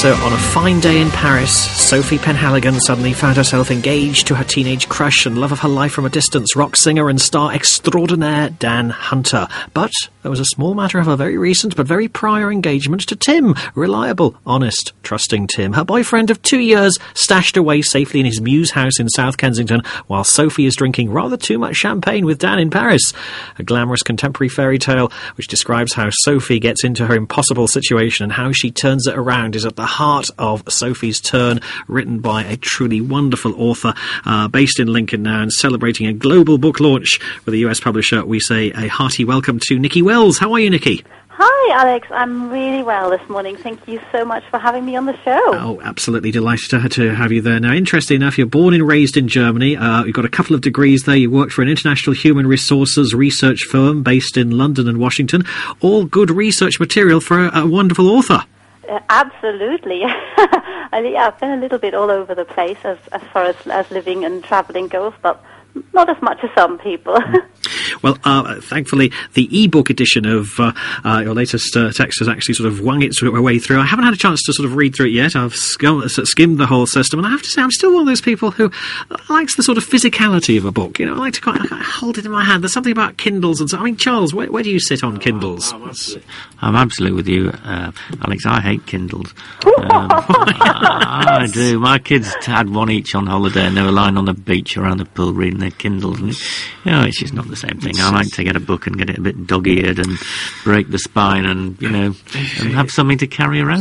So, on a fine day in Paris, Sophie Penhaligon suddenly found herself engaged to her teenage crush and love of her life from a distance, rock singer and star extraordinaire Dan Hunter. But there was a small matter of a very recent but very prior engagement to Tim. Reliable, honest, trusting Tim. Her boyfriend of 2 years, stashed away safely in his Muse house in South Kensington, while Sophie is drinking rather too much champagne with Dan in Paris. A glamorous contemporary fairy tale which describes how Sophie gets into her impossible situation and how she turns it around is at the heart of Sophie's Turn, written by a truly wonderful author based in Lincoln now and celebrating a global book launch with a US publisher. We say a hearty welcome to Nikki Wells. How are you, Nikki? Hi, Alex. I'm really well this morning. Thank you so much for having me on the show. Oh, absolutely delighted to have you there. Now, interesting enough, you're born and raised in Germany. You've got a couple of degrees there. You worked for an international human resources research firm based in London and Washington. All good research material for a wonderful author. Absolutely. I've been a little bit all over the place as far as living and travelling goes, but not as much as some people. Well, thankfully, the e-book edition of your latest text has actually sort of wung its way through. I haven't had a chance to sort of read through it yet. I've skimmed the whole system, and I have to say I'm still one of those people who likes the sort of physicality of a book. You know, I like to quite hold it in my hand. There's something about Kindles and so. I mean, Charles, where do you sit on Kindles? I'm absolutely with you, Alex. I hate Kindles. I do. My kids had one each on holiday, and they were lying on the beach around the pool reading their Kindles, and it's just not the same thing. I like to get a book and get it a bit dog-eared and break the spine, and and have something to carry around.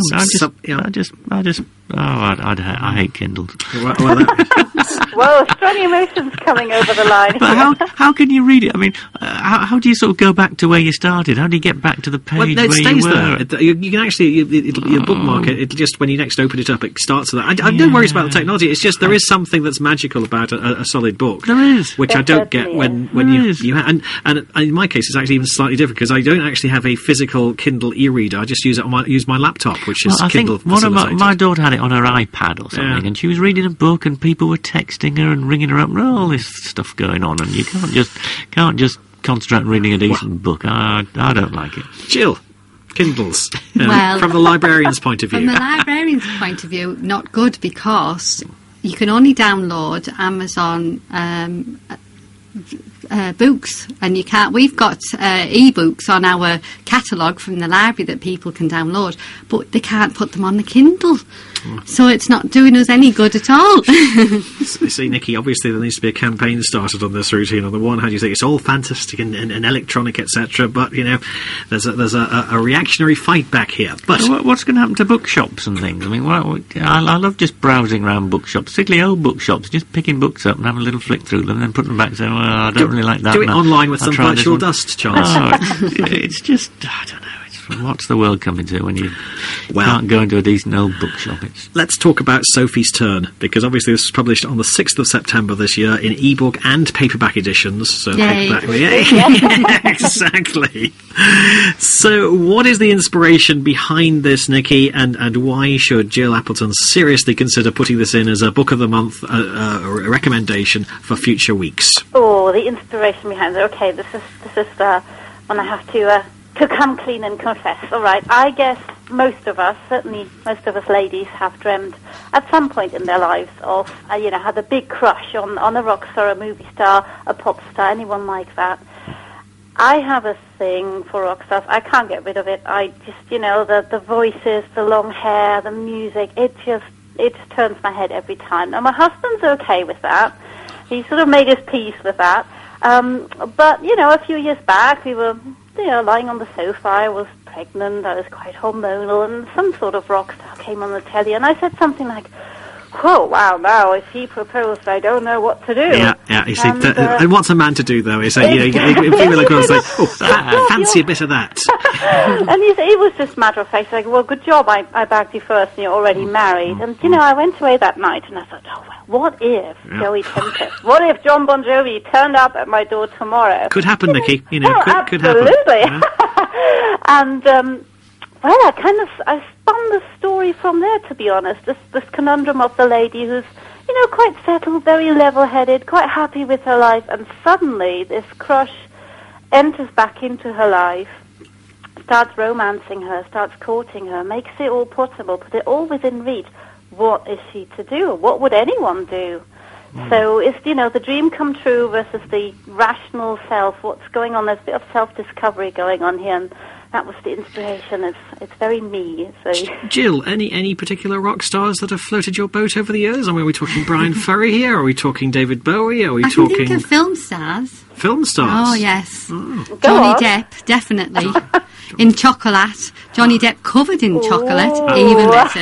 I hate Kindles. Whoa, strong emotions coming over the line. But how can you read it? I mean, how do you sort of go back to where you started? How do you get back to the page where it stays you were? there. You can actually you bookmark it. It'll just, when you next open it up, it starts with that. I've no worries about the technology. It's just there is something that's magical about a solid book. There is, which I don't get when you and in my case it's actually even slightly different because I don't actually have a physical Kindle e-reader. I just use my laptop, which is Kindle facilitated. My daughter had it on her iPad or something, and she was reading a book, and people were texting her and ringing her up, and all this stuff going on, and you can't just concentrate on reading a decent book. I don't like it. Jill, Kindles, from the librarian's point of view. From the librarian's point of view, not good, because you can only download Amazon books, and you can't. We've got e-books on our catalogue from the library that people can download, but they can't put them on the Kindle. So it's not doing us any good at all. You see, Nikki, obviously there needs to be a campaign started on this routine. On the one hand, you think it's all fantastic and electronic, etc., but there's a reactionary fight back here. But what's going to happen to bookshops and things? I mean, I love just browsing around bookshops, particularly old bookshops, just picking books up and having a little flick through them, and then putting them back and saying, "Well, I don't really like that." Do it online with some virtual dust, Charles. It's just, I don't know. What's the world coming to when you can't go into a decent old bookshop? Let's talk about Sophie's Turn, because obviously this was published on the 6th of September this year in ebook and paperback editions. So exactly. So what is the inspiration behind this, Nikki, and why should Jill Appleton seriously consider putting this in as a book of the month a recommendation for future weeks? Oh, the inspiration behind it. Okay, this is when I have to come clean and confess. All right, I guess most of us, certainly most of us ladies, have dreamt at some point in their lives of, had a big crush on a rock star, a movie star, a pop star, anyone like that. I have a thing for rock stars. I can't get rid of it. I just, the voices, the long hair, the music, it just turns my head every time. Now, my husband's okay with that. He sort of made his peace with that. But, a few years back, we were lying on the sofa. I was pregnant. I was quite hormonal, and some sort of rock star came on the telly, and I said something like, "Whoa, wow, now if he proposed, I don't know what to do." Yeah. You see, and what's a man to do, though? Is female girls say, fancy a bit of that. And he was just matter of fact, like, "Well, good job, I bagged you first, and you're already married." And, I went away that night, and I thought, oh, well, what if Joey Tempest, what if John Bon Jovi turned up at my door tomorrow? Could happen, Nikki. Could happen. Absolutely. And, I spun the story from there, to be honest. This conundrum of the lady who's, quite settled, very level-headed, quite happy with her life, and suddenly this crush enters back into her life, starts romancing her, starts courting her, makes it all possible, put it all within reach. What is she to do? What would anyone do? So it's, the dream come true versus the rational self. What's going on? There's a bit of self-discovery going on here, and that was the inspiration. It's very me. So. Jill, any particular rock stars that have floated your boat over the years? I mean, are we talking Brian Ferry here? Are we talking David Bowie? Are we I talking... can think of film stars. Film stars? Oh, yes. Oh. Johnny Depp, definitely. In chocolate. Johnny Depp covered in chocolate, even better.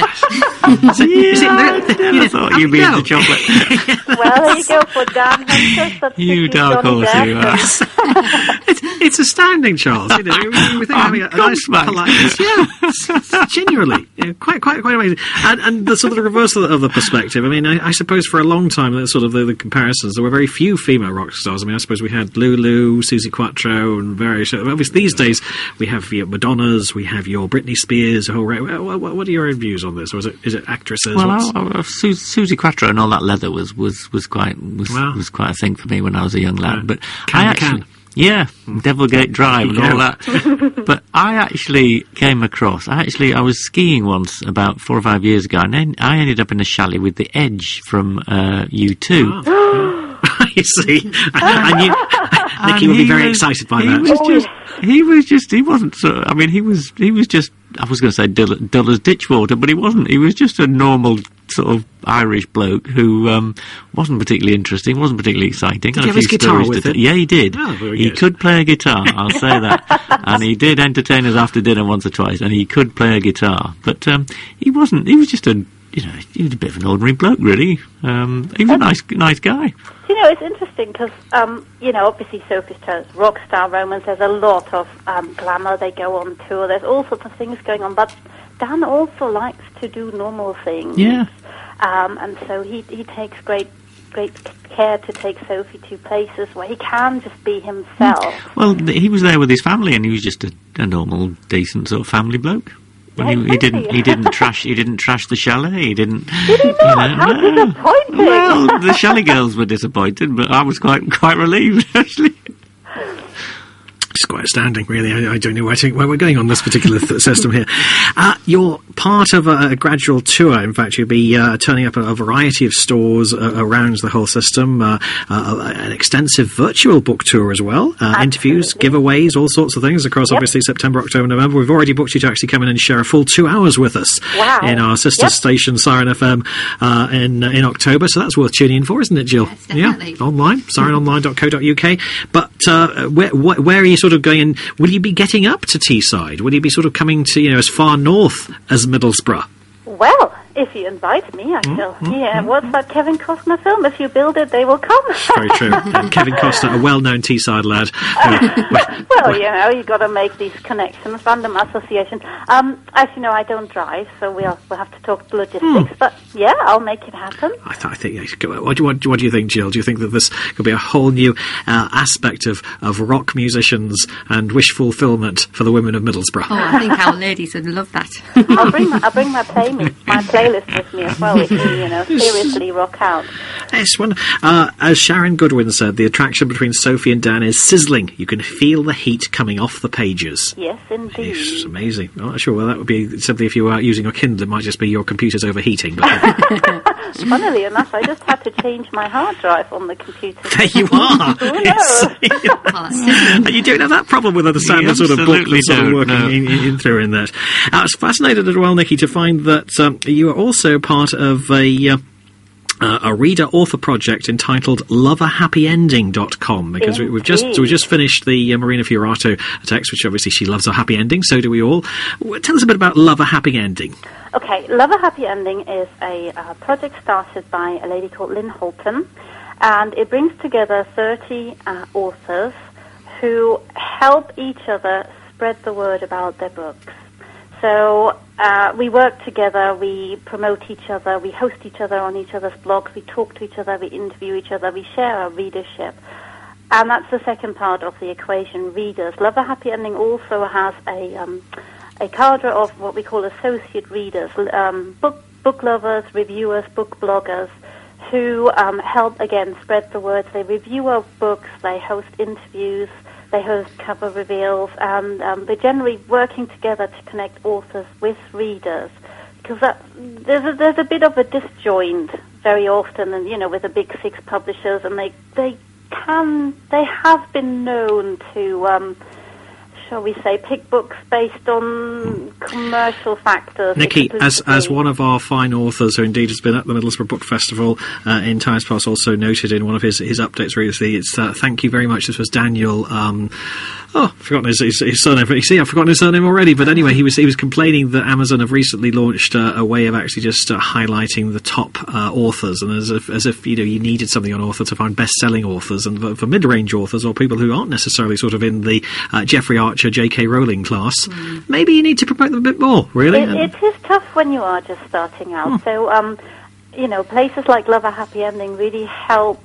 I thought you'd be into chocolate. Well, there you go for Dan Hunter. You dark horse, you are. It's astounding, Charles. You think having a nice politeness. Yeah, genuinely, quite amazing. And the sort of the reverse of the perspective. I mean, I suppose for a long time, that sort of the comparisons, there were very few female rock stars. I mean, I suppose we had Lulu, Suzi Quatro, and various. Obviously, these days we have your Madonnas, we have your Britney Spears. What are your own views on this? Or is it actresses? Well, Suzi Quatro and all that leather was quite a thing for me when I was a young lad. But yeah, Devilgate Drive and all that. But I actually came across... I was skiing once about 4 or 5 years ago, and then I ended up in a chalet with The Edge from U2. Oh. You see, I knew Nicky would be very excited by that. He wasn't so... I mean, he was just... I was going to say dull as ditchwater, but he wasn't. He was just a normal sort of Irish bloke who wasn't particularly interesting, wasn't particularly exciting. Did he have his guitar with him? Yeah, he did. Oh, very he good. could play a guitar, I'll say that. And he did entertain us after dinner once or twice, and he could play a guitar. But he wasn't... He was just he was a bit of an ordinary bloke, really. He was a nice guy. It's interesting because, obviously Sophie's Choice, rock star romance, there's a lot of glamour. They go on tour. There's all sorts of things going on. But Dan also likes to do normal things. Yeah. And so he takes great care to take Sophie to places where he can just be himself. Well, he was there with his family, and he was just a normal, decent sort of family bloke. Well, he didn't trash the chalet. He didn't. Did he not? How disappointing! Well, the chalet girls were disappointed, but I was quite relieved actually. It's quite astounding, really. I don't know where we're going on this particular system here. You're part of a gradual tour. In fact, you'll be turning up at a variety of stores around the whole system. An extensive virtual book tour as well. Interviews, giveaways, all sorts of things across, obviously, September, October, November. We've already booked you to actually come in and share a full 2 hours with us in our sister station, Siren FM, in October. So that's worth tuning in for, isn't it, Jill? Yes, definitely. Yeah, online, sirenonline.co.uk. But where are you sort of going in? Will you be getting up to Teesside? Will you be sort of coming to, as far north as Middlesbrough? Well, if you invite me, I shall. What's that Kevin Costner film? If you build it, they will come. Very true. And Kevin Costner, a well-known Teesside lad. Well, you've got to make these connections, random association. As you know, I don't drive, so we'll have to talk logistics. But yeah, I'll make it happen. I think. What do you think, Jill? Do you think that this could be a whole new aspect of rock musicians and wish fulfilment for the women of Middlesbrough? Oh, I think our ladies would love that. I'll bring my playlist with me as well. If you seriously rock out. Yes, as Sharon Goodwin said, the attraction between Sophie and Dan is sizzling. You can feel the heat coming off the pages. Yes, indeed. It's amazing. I'm not sure. Well, that would be simply if you were using a Kindle. It might just be your computer's overheating. But funnily enough, I just had to change my hard drive on the computer. There you are. You don't have that problem with the standard sort of book that's sort of working in through in that. I was fascinated as well, Nicky, to find that you are also part of a reader-author project entitled loveahappyending.com, because we've just finished the Marina Fiorito text, which obviously she loves a happy ending, so do we all. Tell us a bit about Love a Happy Ending. Okay, Love a Happy Ending is a project started by a lady called Lynn Holton, and it brings together 30 authors who help each other spread the word about their books. So we work together, we promote each other, we host each other on each other's blogs, we talk to each other, we interview each other, we share our readership. And that's the second part of the equation, readers. Love a Happy Ending also has a cadre of what we call associate readers, book lovers, reviewers, book bloggers, who help, again, spread the word. They review our books, they host interviews, They host cover reveals, and they're generally working together to connect authors with readers. Because there's a bit of a disjoint very often, and with the big six publishers, and they have been known to, shall we say, pick books based on commercial factors. Nikki, as one of our fine authors who indeed has been at the Middlesbrough Book Festival in times past, also noted in one of his updates recently, it's thank you very much. This was Daniel. I've forgotten his surname. You see, I've forgotten his surname already. But anyway, he was complaining that Amazon have recently launched a way of actually just highlighting the top authors, and as if you needed something on author to find best-selling authors, and for mid-range authors or people who aren't necessarily sort of in the Jeffrey Archer, J.K. Rowling class, maybe you need to promote them a bit more. Really, it is tough when you are just starting out. So, places like Love a Happy Ending really help.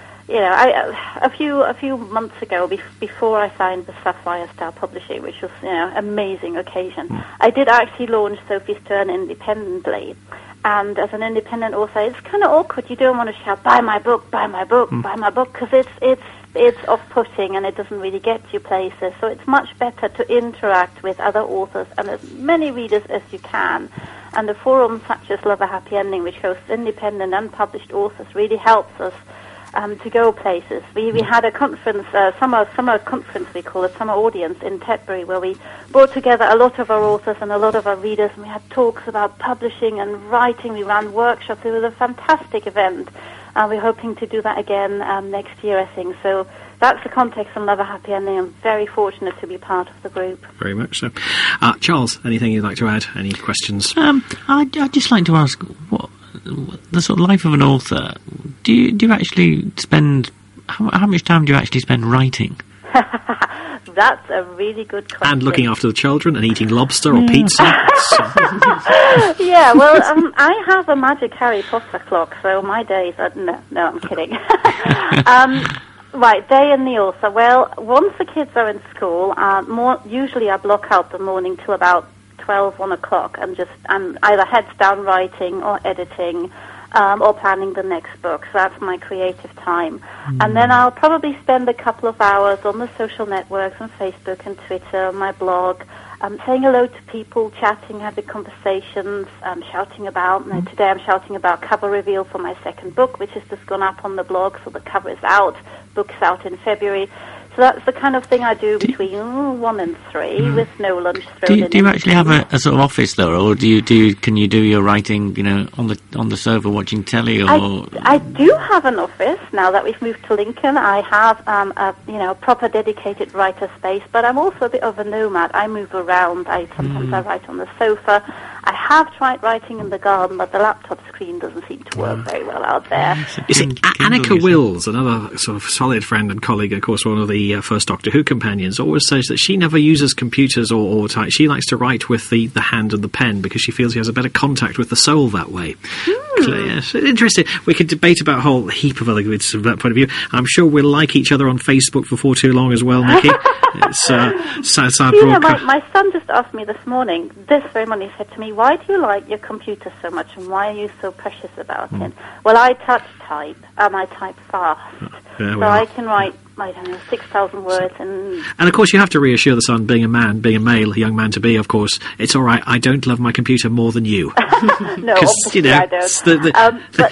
A few months ago, before I signed with Sapphire Star Publishing, which was amazing occasion, I did actually launch Sophie's Turn independently. And as an independent author, it's kind of awkward. You don't want to shout, "Buy my book, buy my book, buy my book," because it's off-putting and it doesn't really get you places. So it's much better to interact with other authors and as many readers as you can. And the forum such as Love a Happy Ending, which hosts independent and published authors, really helps us to go places. We had a conference, summer conference we call it, summer audience in Tetbury, where we brought together a lot of our authors and a lot of our readers, and we had talks about publishing and writing. We ran workshops. It was a fantastic event. We're hoping to do that again next year, I think. So that's the context on Love a Happy Ending. I'm very fortunate to be part of the group. Very much so. Charles, anything you'd like to add? Any questions? I'd just like to ask, what the sort of life of an author, do you actually spend, how much time do you actually spend writing? That's a really good question. And looking after the children and eating lobster or pizza. Yeah, well, I have a magic Harry Potter clock, so my days are... No, I'm kidding. Right, day in the author. Well, once the kids are in school, usually I block out the morning till about 12, 1 o'clock, and I'm either heads down writing or editing or planning the next book. So that's my creative time. And then I'll probably spend a couple of hours on the social networks, on Facebook and Twitter, my blog, saying hello to people, chatting, having conversations, shouting about. Today I'm shouting about cover reveal for my second book, which has just gone up on the blog, so the cover is out, book's out in February. So that's the kind of thing I do between 1 and 3, with no lunch thrown in. Do you actually have a sort of office though, or can you do your writing, on the sofa watching telly? Or I do have an office now that we've moved to Lincoln. I have a proper dedicated writer space, but I'm also a bit of a nomad. I move around. Sometimes I write on the sofa. I have tried writing in the garden, but the laptop screen doesn't seem to work very well out there. You see, Annika Wills, another sort of solid friend and colleague, of course, one of the first Doctor Who companions, always says that she never uses computers or type. She likes to write with the hand and the pen because she feels she has a better contact with the soul that way. Yes, interesting. We could debate about a whole heap of other goods from that point of view. I'm sure we'll like each other on Facebook before too long as well, Nikki. It's sad broadcast. My son just asked me this morning, this very morning, he said to me, "Why do you like your computer so much, and why are you so precious about it?" Well, I touch type, and I type fast. So I can write, 6,000 words. And of course, you have to reassure the son, being a male, a young man to be, of course, it's all right, I don't love my computer more than you. No, obviously I don't. But,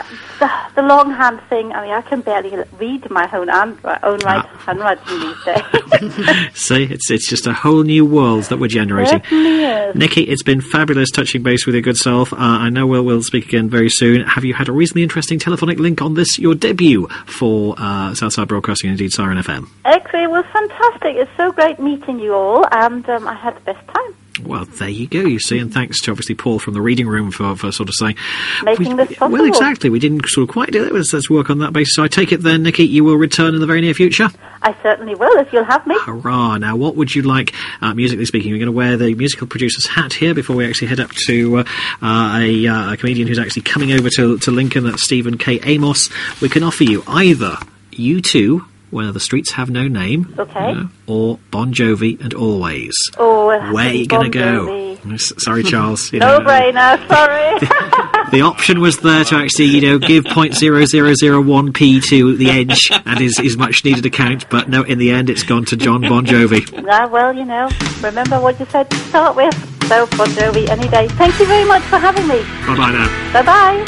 the longhand thing, I can barely read my own handwriting these days. See, it's just a whole new world that we're generating. Certainly is. Nikki, it's been fabulous touching base with your good self. I know we'll speak again very soon. Have you had a reasonably interesting telephonic link on this, your debut for Southside Broadcasting, indeed Siren FM? Actually, it was fantastic. It's so great meeting you all, and I had the best time. Well, there you go, you see, and thanks to obviously Paul from the reading room for sort of saying... Making this possible. Well, exactly, we didn't sort of quite do it, let's work on that basis. So I take it then, Nikki, you will return in the very near future? I certainly will, if you'll have me. Hurrah! Now, what would you like, musically speaking? We're going to wear the musical producer's hat here before we actually head up to a comedian who's actually coming over to Lincoln, that's Stephen K. Amos. We can offer you either U2, Where the Streets Have No Name, okay, or Bon Jovi and Always. Oh, where are you going to go? Sorry, Charles. No brainer, sorry. The option was there to actually, give 0.0001p to the Edge and his much needed account, but no, in the end it's gone to John Bon Jovi. Well, remember what you said to start with. So, Bon Jovi any day. Thank you very much for having me. Bye-bye now. Bye-bye.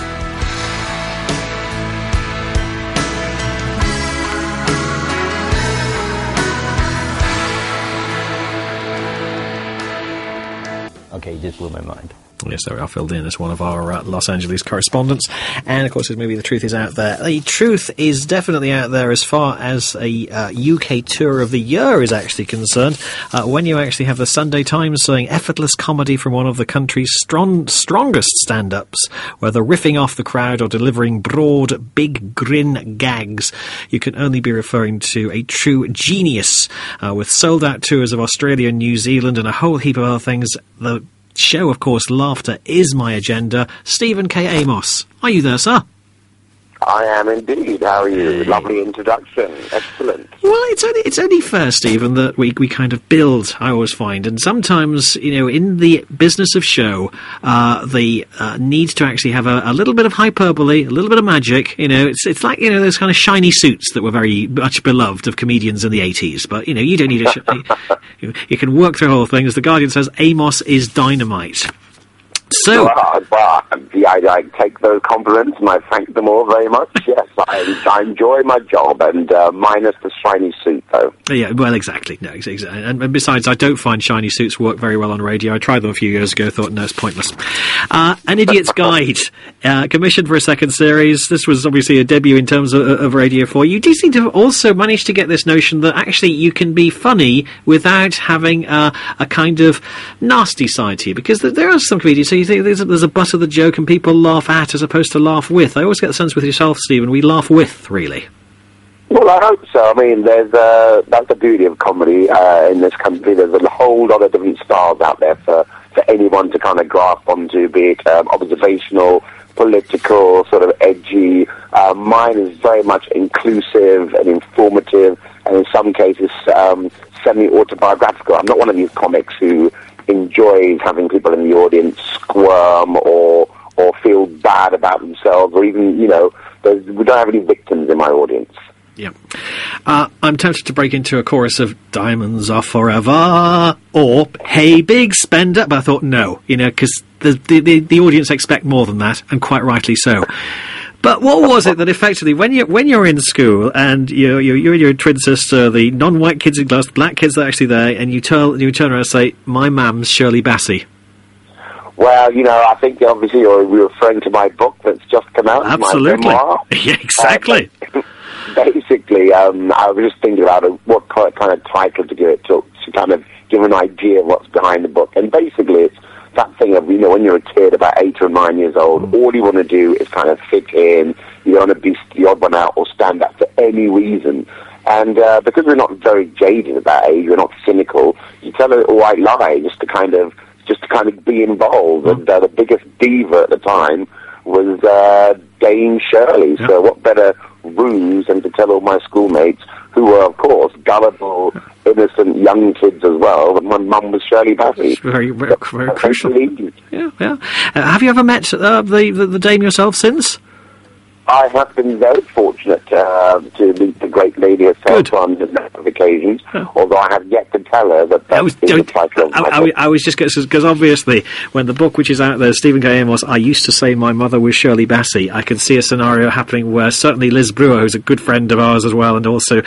Okay, you just blew my mind. Yes, there we are, filled in as one of our Los Angeles correspondents. And, of course, maybe the truth is out there. The truth is definitely out there as far as a UK tour of the year is actually concerned. When you actually have the Sunday Times saying effortless comedy from one of the country's strongest stand-ups, whether riffing off the crowd or delivering broad, big grin gags, you can only be referring to a true genius. With sold-out tours of Australia and New Zealand and a whole heap of other things, the show, of course, Laughter is my agenda. Stephen K. Amos. Are you there, sir? I am indeed. How are you? Lovely introduction. Excellent. Well, it's only fair, Stephen, that we kind of build, I always find. And sometimes, in the business of show, the need to actually have a little bit of hyperbole, a little bit of magic, it's like, those kind of shiny suits that were very much beloved of comedians in the 80s. But, you don't need you can work through the whole thing. As The Guardian says, Amos is dynamite. So, I take those compliments and I thank them all very much. Yes, I enjoy my job, and minus the shiny suit, though. Yeah, well, exactly. No, exactly. And besides, I don't find shiny suits work very well on radio. I tried them a few years ago, thought, no, it's pointless. An Idiot's Guide, commissioned for a second series. This was obviously a debut in terms of Radio 4. You do seem to have also managed to get this notion that actually you can be funny without having a kind of nasty side to you, because there are some comedians, so you think there's a butt of the joke and people laugh at as opposed to laugh with. I always get the sense with yourself, Stephen, we laugh with, really. Well, I hope so. I mean, that's the beauty of comedy in this country. There's a whole lot of different styles out there for anyone to kind of grasp onto, be it observational, political, sort of edgy. Mine is very much inclusive and informative, and in some cases semi-autobiographical. I'm not one of these comics who enjoys having people in the audience squirm or feel bad about themselves, or even, we don't have any victims in my audience. Yeah. I'm tempted to break into a chorus of Diamonds Are Forever or Hey Big Spender, but I thought no, because the audience expect more than that, and quite rightly so. But what was it that effectively, when you're in school and you and your twin sister, the non-white kids in class, the black kids that are actually there, and you turn around and say, "My mam's Shirley Bassey." Well, I think obviously you're referring to my book that's just come out. Absolutely. My memoir. Yeah, exactly. Basically, I was just thinking about what kind of title to give it to kind of give an idea of what's behind the book. And basically, it's that thing of, when you're a kid, about 8 or 9 years old, all you want to do is kind of fit in. You don't want to be the odd one out or stand up for any reason. And because we're not very jaded at that age, we're not cynical, you tell a little white lie just to kind of be involved. And the biggest diva at the time was Dame Shirley. Yep. So what better ruse than to tell all my schoolmates, who were, of course, gullible, innocent young kids as well, that my mum was Shirley Bassey. Very, very, very crucial. Yeah. Have you ever met the Dame yourself since? I have been very fortunate to meet the great lady herself on a number of occasions, although I have yet to tell her that that's the title of my book. I was just because obviously when the book which is out there, Stephen K. Amos, I used to say my mother was Shirley Bassey, I can see a scenario happening where certainly Liz Brewer, who's a good friend of ours as well, and also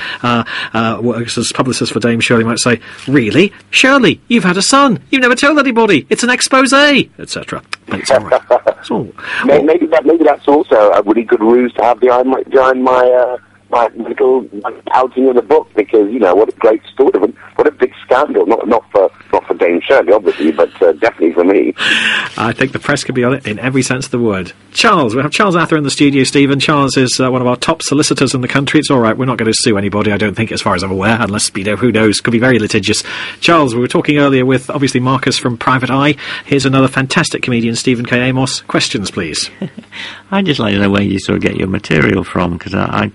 works as publicist for Dame Shirley, might say, "Really? Shirley, you've had a son. You've never told anybody. It's an expose," etc. But it's all right. Maybe that's also a really good ruse to have behind my little outing in the book, because what a great story, what a big scandal. Not for Dame Shirley, obviously, but definitely for me. I think the press could be on it in every sense of the word. Charles, we have Charles Ather in the studio. Stephen, Charles is one of our top solicitors in the country. It's all right, we're not going to sue anybody, I don't think, as far as I'm aware, unless who knows, could be very litigious. Charles, we were talking earlier with obviously Marcus from Private Eye. Here's another fantastic comedian, Stephen K. Amos. Questions, please. I'd just like to know where you sort of get your material from, because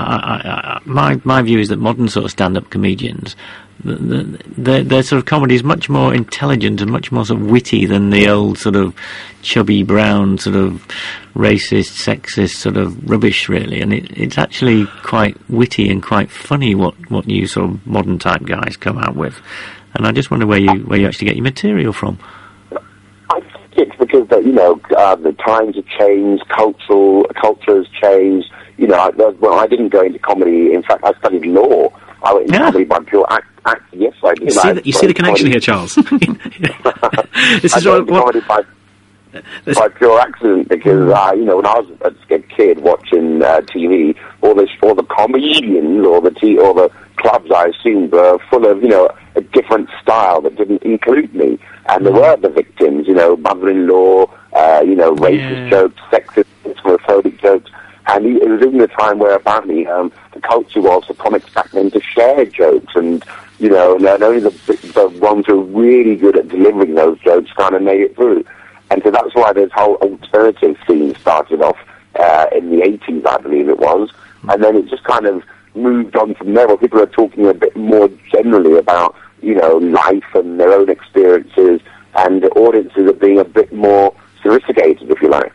my view is that modern sort of stand-up comedians, their sort of comedy is much more intelligent and much more sort of witty than the old sort of chubby brown sort of racist, sexist sort of rubbish, really. And it's actually quite witty and quite funny what you sort of modern type guys come out with. And I just wonder where you actually get your material from. I think it's because the times have changed, culture has changed. I didn't go into comedy. In fact, I studied law. I went into comedy by pure act. Yes, I did. You see the connection here, Charles. This is comedy by pure accident because when I was a kid watching TV, all the comedians or the clubs I assumed were full of a different style that didn't include me, and there were the victims, mother-in-law, racist jokes, sexist, homophobic jokes. And it was in the time where apparently the culture was for comics back then to share jokes, and and only the ones who were really good at delivering those jokes kind of made it through. And so that's why this whole alternative scene started off in the 80s, I believe it was, and then it just kind of moved on from there, where people are talking a bit more generally about life and their own experiences, and the audiences are being a bit more sophisticated, if you like.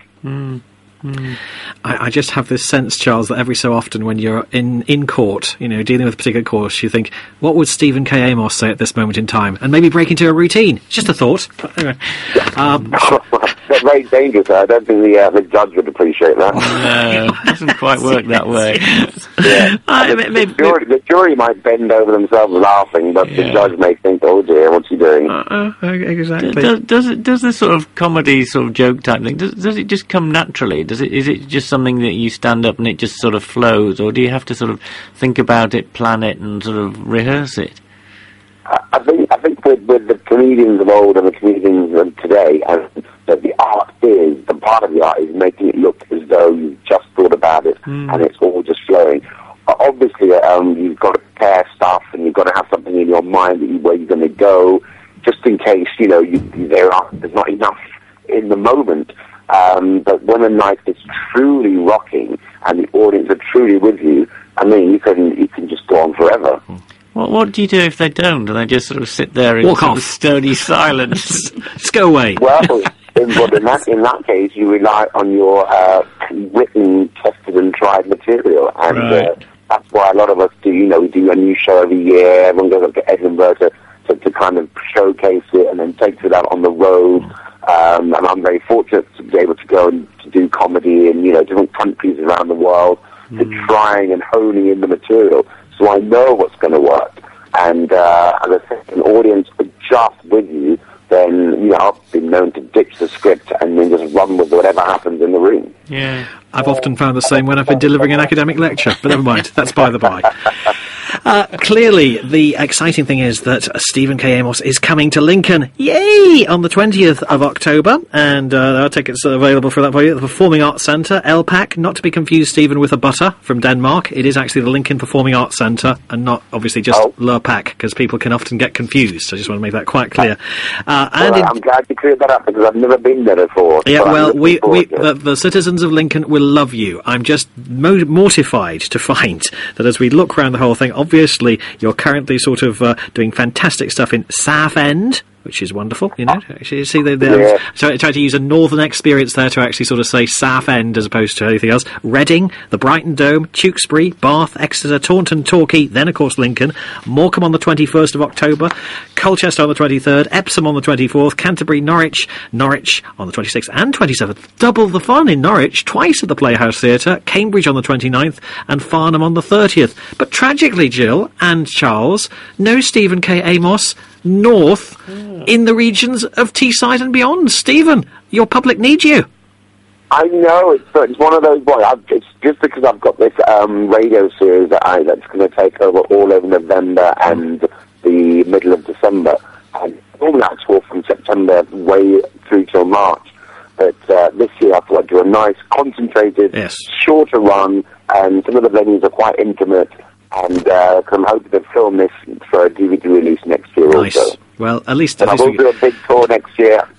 I just have this sense, Charles, that every so often when you're in court, dealing with a particular case, you think, what would Stephen K. Amos say at this moment in time? And maybe break into a routine. It's just a thought. But anyway. That's very dangerous. I don't think the judge would appreciate that. No, it doesn't quite work that way. Yeah. The jury might bend over themselves laughing, but the judge may think, oh dear, what's he doing? Exactly. Does this sort of comedy sort of joke type thing, does it just come naturally? Is it just something that you stand up and it just sort of flows, or do you have to sort of think about it, plan it, and sort of rehearse it? I think with the comedians of old and the comedians of today, and that the part of the art is making it look as though you've just thought about it and it's all just flowing. Obviously, you've got to prepare stuff and you've got to have something in your mind where you're going to go, just in case there's not enough in the moment. But when a night is truly rocking and the audience are truly with you, I mean, you can just go on forever. What do you do if they don't? Do they just sort of sit there in walk sort off, of sturdy silence? Just go away. Well, in that case, you rely on your written, tested, and tried material, and that's why a lot of us do. We do a new show every year. Everyone goes up to Edinburgh to kind of showcase it, and then takes it out on the road. And I'm very fortunate to be able to go and to do comedy in different countries around the world, to trying and honing in the material. So I know what's going to work. And as I said, if an audience are just with you, then I've been known to ditch the script and then just run with whatever happens in the room. Yeah, I've often found the same when I've been delivering an academic lecture, but never mind, that's by the by. Clearly, the exciting thing is that Stephen K. Amos is coming to Lincoln, yay, on the 20th of October, and our tickets are available for that for you at the Performing Arts Centre, LPAC, not to be confused, Stephen, with a butter from Denmark. It is actually the Lincoln Performing Arts Centre, and not, obviously, just LPAC, because people can often get confused, so I just want to make that quite clear. I'm glad you cleared that up, because I've never been there before. Yeah, well, the citizens of Lincoln will love you. I'm just mortified to find that as we look around the whole thing, obviously you're currently sort of doing fantastic stuff in Southend, which is wonderful, Actually, you see, so I tried to use a northern experience there to actually sort of say Southend as opposed to anything else. Reading, the Brighton Dome, Tewkesbury, Bath, Exeter, Taunton, Torquay, then of course Lincoln, Morecambe on the 21st of October, Colchester on the 23rd, Epsom on the 24th, Canterbury, Norwich on the 26th and 27th. Double the fun in Norwich, twice at the Playhouse Theatre, Cambridge on the 29th, and Farnham on the 30th. But tragically, Jill and Charles, no Stephen K. Amos north in the regions of Teesside and beyond. Stephen, your public needs you. I know, it's one of those, it's just because I've got this radio series that's going to take over all over November and the middle of December, and normally I tour from September way through till March, but this year I thought I'd do a nice, concentrated, shorter run, and some of the venues are quite intimate, and I'm hoping to film this for a DVD release next year also. Well, at least I will do a big tour next year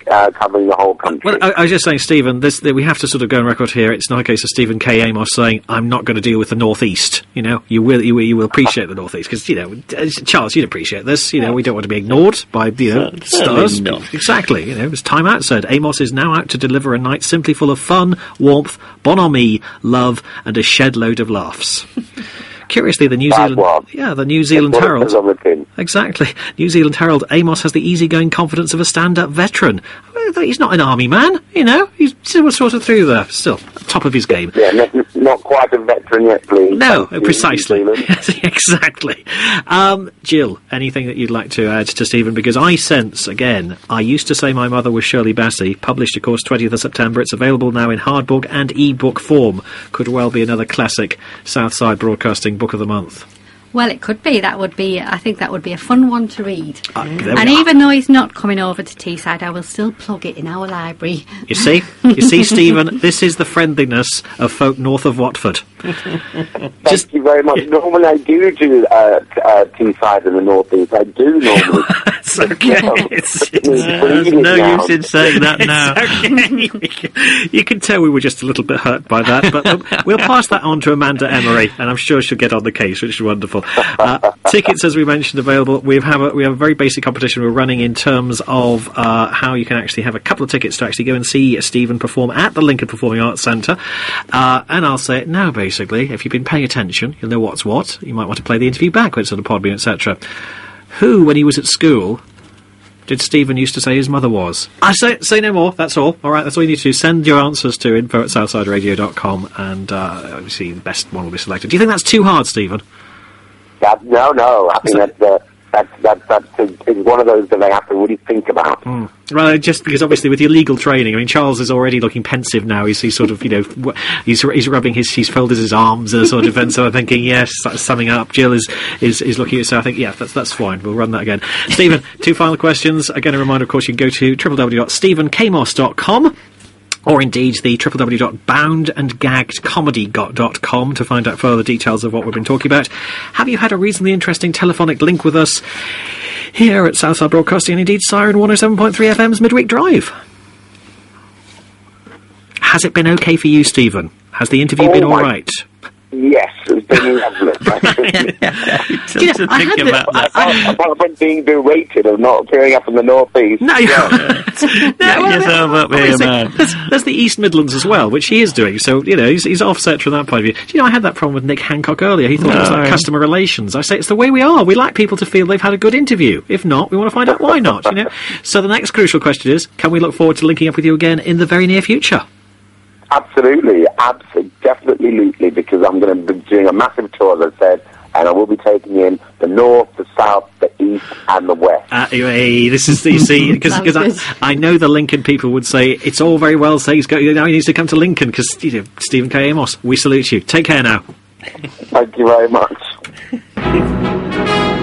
covering the whole country. Well, I was just saying, Stephen, we have to sort of go on record here. It's not a case of Stephen K. Amos saying, I'm not going to deal with the North East. You know, you will appreciate the North East, because, you know, Charles, you'd appreciate this. You know, we don't want to be ignored by, you know, stars. Not. Exactly. You know, as Time Out said, Amos is now out to deliver a night simply full of fun, warmth, bonhomie, love, and a shed load of laughs. Curiously, the New Zealand Herald. Exactly. New Zealand Herald. Amos has the easygoing confidence of a stand-up veteran. He's not an army man, you know. He's still sort of through there, still top of his game. Yeah, not quite a veteran yet, please. No, precisely. Exactly. Jill, anything that you'd like to add to Stephen? Because I sense, again, I used to say my mother was Shirley Bassey, published, of course, 20th of September. It's available now in hardbook and e-book form. Could well be another classic Southside Broadcasting Book of the Month. Well, it could be. I think that would be a fun one to read. And even though he's not coming over to Teesside, I will still plug it in our library. You see, Stephen, this is the friendliness of folk north of Watford. Thank you very much. Normally I do Teesside in the North East. I do normally. It's okay. There's no use in saying that now. Okay. You can tell we were just a little bit hurt by that, but we'll pass that on to Amanda Emery, and I'm sure she'll get on the case, which is wonderful. Tickets, as we mentioned, available. We have a very basic competition we're running in terms of how you can actually have a couple of tickets to actually go and see Stephen perform at the Lincoln Performing Arts Centre. And I'll say it now, basically. If you've been paying attention, you'll know what's what. You might want to play the interview backwards on the Podbean, etc. Who, when he was at school, did Stephen used to say his mother was? I say no more, that's all. All right, that's all you need to do. Send your answers to info@southsideradio.com, and obviously the best one will be selected. Do you think that's too hard, Stephen? No. I think it's one of those that they have to really think about. Right, just because obviously with your legal training, I mean, Charles is already looking pensive now. He's sort of, you know, he's rubbing he's folded his arms and sort of, and so I'm thinking, yes, that's summing up. Jill is looking at, so I think, yeah, that's fine. We'll run that again. Stephen, 2 final questions. Again, a reminder, of course, you can go to www.stephenkamos.com. or indeed the www.boundandgaggedcomedy.com to find out further details of what we've been talking about. Have you had a reasonably interesting telephonic link with us here at Southside Broadcasting and indeed Siren 107.3 FM's Midweek Drive? Has it been okay for you, Stephen? Has the interview been all right? Yes, it's been lovely. Apart from being berated of not appearing up in the North East. There's the East Midlands as well, which he is doing. So, you know, he's offset from that point of view. Do you know, I had that problem with Nick Hancock earlier. He thought it was like customer relations. I say it's the way we are. We like people to feel they've had a good interview. If not, we want to find out why not, you know. So the next crucial question is, can we look forward to linking up with you again in the very near future? Absolutely, definitely, because I'm going to be doing a massive tour, as I said, and I will be taking in the north, the south, the east, and the west. This is, you see, because I know the Lincoln people would say it's all very well saying now he needs to come to Lincoln because, you know, Stephen K. Amos, we salute you. Take care now. Thank you very much.